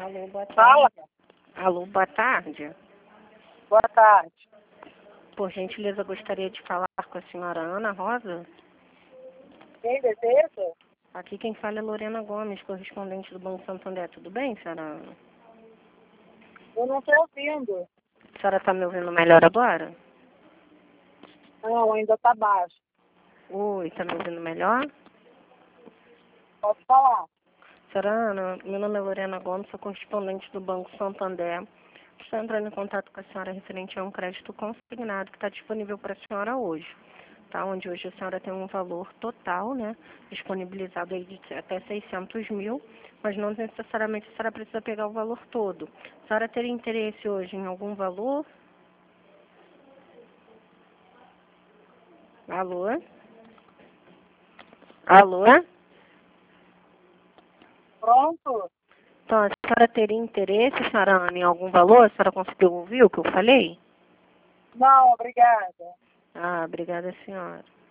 Alô, boa Fala. tarde. Alô, boa tarde. Boa tarde. Por gentileza, gostaria de falar com a senhora Ana Rosa. Quem deseja? Aqui quem fala é Lorena Gomes, correspondente do Banco Santander. Tudo bem, senhora Ana? Eu não estou ouvindo. A senhora está me ouvindo melhor agora? Não, ainda está baixo. Oi, está me ouvindo melhor? Pode falar. Senhora Ana, meu nome é Lorena Gomes, sou correspondente do Banco Santander. Estou entrando em contato com a senhora referente a um crédito consignado que está disponível para a senhora hoje. Tá? Onde hoje a senhora tem um valor total, né, disponibilizado aí de até 600 mil, mas não necessariamente a senhora precisa pegar o valor todo. A senhora teria interesse hoje em algum valor? Alô? Alô? Pronto? Então, a senhora teria interesse, senhora Ana, em algum valor? A senhora conseguiu ouvir o que eu falei? Não, obrigada. Ah, obrigada, senhora.